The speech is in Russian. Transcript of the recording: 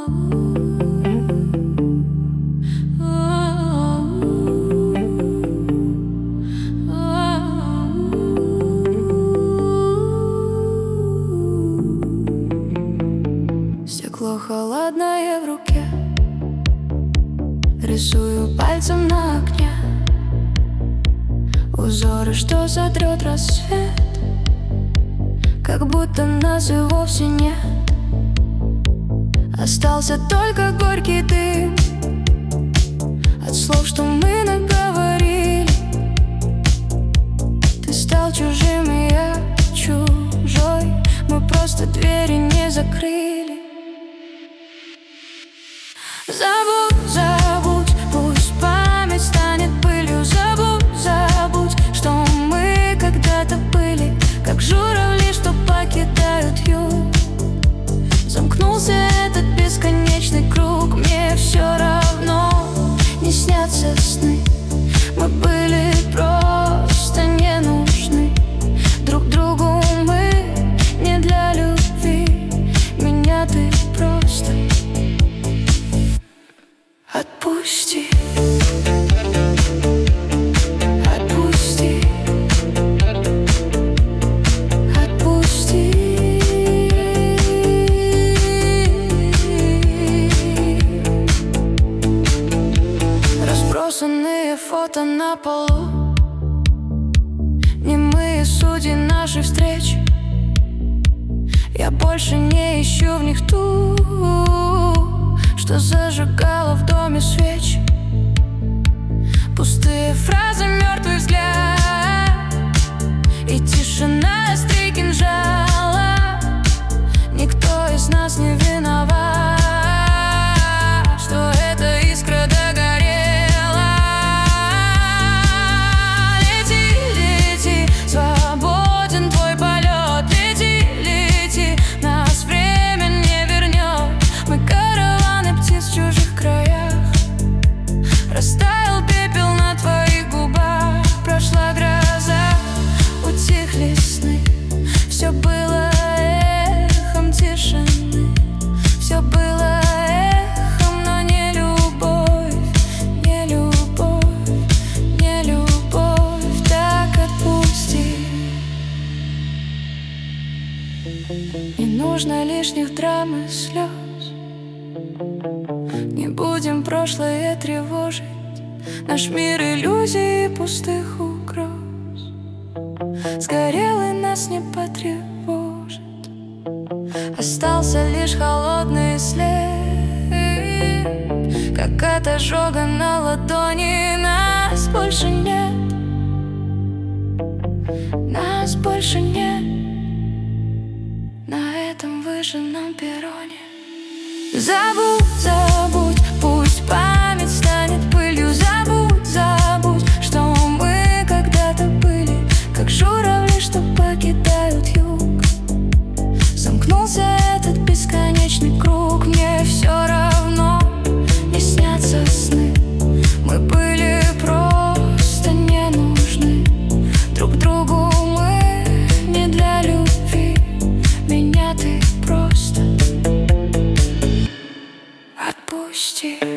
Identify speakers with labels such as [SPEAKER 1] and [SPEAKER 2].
[SPEAKER 1] Стекло холодное в руке, рисую пальцем на окне узоры, что сотрет рассвет, как будто нас и вовсе нет. Остался только горький дым от слов, что мы наговорили. Ты стал чужим, и я чужой. Мы просто двери не закрыли. Забудь, забудь, пусть память станет пылью. Забудь, забудь, что мы когда-то были, как журавли, что покидают юг. Замкнулся этот бесконечный круг. Мне все равно, не снятся сны. Мы были просто не нужны друг другу. Мы не для любви. Меня ты просто отпусти. Отпусти. Отпусти. Разбросанные фото на полу, немые судьи нашей встречи. Я больше не ищу в них ту, что зажигала в доме свечи. Пустые фразы, мертвый взгляд и тишина острей кинжала. Никто из нас не виноват, что эта искра догорела. Лети, лети, свободен твой полет. Лети, лети, нас время не вернет. Мы караваны птиц в чужих краях. Растаял пепел на твоих губах. Прошла гроза, утихли сны. Все было эхом тишины. Все было эхом, но не любовь. Не любовь, не любовь. Так отпусти. Не нужно лишних драм и слез. Не будем прошлое тревожить. Наш мир иллюзий и пустых угроз. Сгорел и нас не потревожит. Остался лишь холодный след, как от ожога на ладони. Нас больше нет. Нас больше нет на этом выжженном перроне. Забудь, забудь, пусть память станет пылью. Забудь, забудь, что мы когда-то были, как журавли, что покидают юг. Замкнулся этот бесконечный круг. Мне все равно, не снятся сны. Мы были просто не нужны друг другу. Мы не для любви. Меня ты просто отпусти.